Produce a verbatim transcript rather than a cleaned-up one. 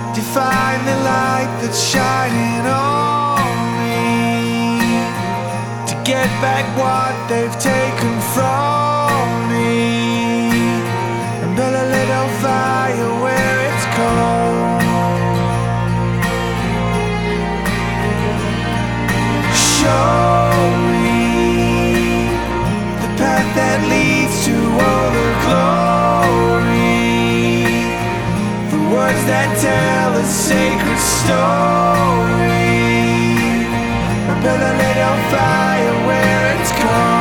to find the light that's shining on me, to get back what they've taken from me, and build a little fire where it's cold. Show me the path that leads to all the glory, the words that tell a sacred story, and build a little fire where it's cold.